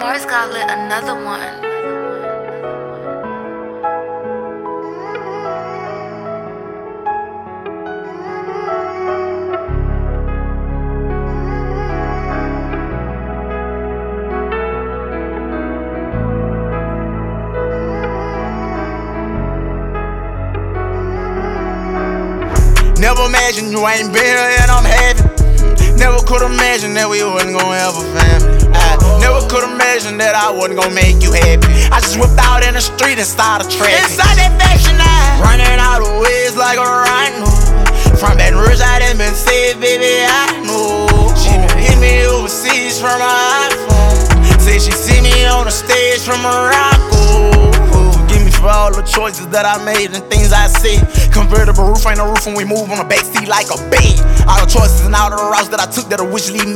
Mars got lit another one. Never imagine you ain't been here and I'm happy. Never could imagine that we wasn't gonna have a family. I never could imagine that I wasn't gonna make you happy. I just whipped out in the street and started tracking. Inside that fashion eye, running out of ways like a rhino. From Baton Rouge, I done been said, baby, I know. She been hit me overseas from her iPhone. Say she see me on the stage from Morocco. For all the choices that I made and things I said. Convertible roof ain't a roof when we move on the backseat like a bed. All the choices and all the routes that I took that I wish lead me